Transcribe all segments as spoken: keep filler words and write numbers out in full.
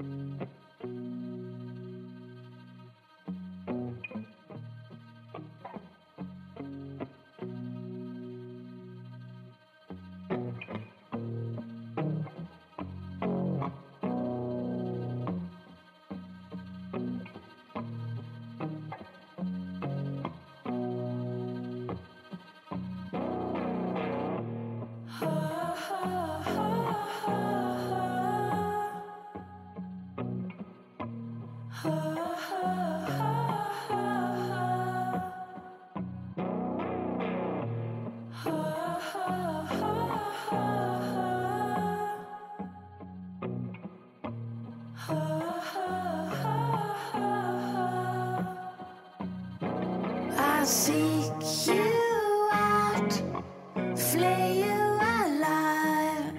I'll seek you out, flay you alive.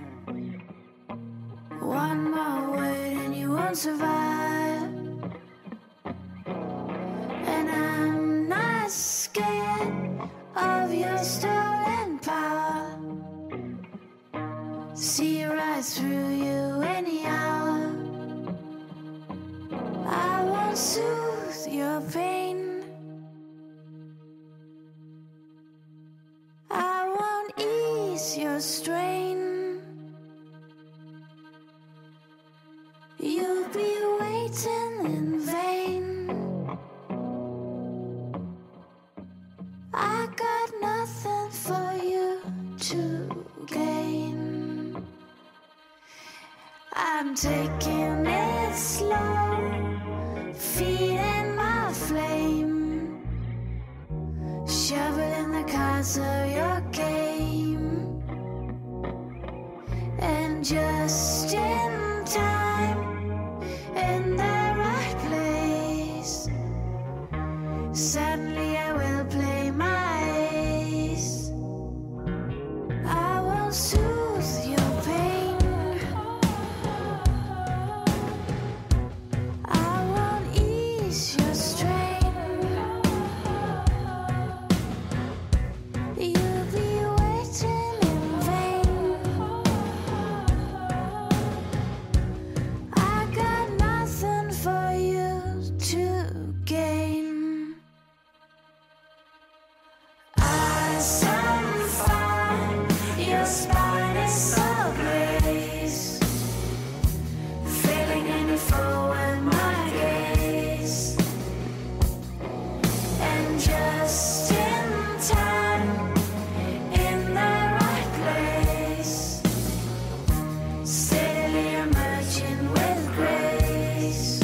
One more word and you won't survive. And I'm not scared of your stolen power. See right through you any hour. I won't soothe your pain. I won't ease your strain. You'll be waiting in vain. I got nothing for you to gain. I'm taking it slow, feeding my flame, shoveling the cards of your game. And just in time, in the right place, suddenly I will play my ace. I won't soothe your pain. I won't ease your strain. You'll be waiting in vain. I got nothing for you to gain. Eyes on fire, your spine is so grace, feeling any forward my gaze. And just in time, in the right place, steadily emerging with grace.